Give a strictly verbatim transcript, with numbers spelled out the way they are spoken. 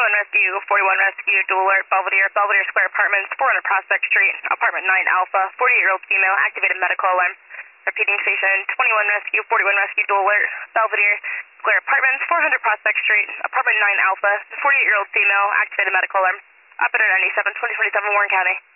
twenty-one Rescue, forty-one Rescue, Dual Alert, Belvedere, Belvedere Square Apartments, four hundred Prospect Street, Apartment nine Alpha, forty-eight-year-old female, activated medical alarm. Repeating station, twenty-one Rescue, forty-one Rescue, Dual Alert, Belvedere Square Apartments, four hundred Prospect Street, Apartment nine Alpha, forty-eight-year-old female, activated medical alarm. Operator ninety-seven, twenty twenty-seven, Warren County.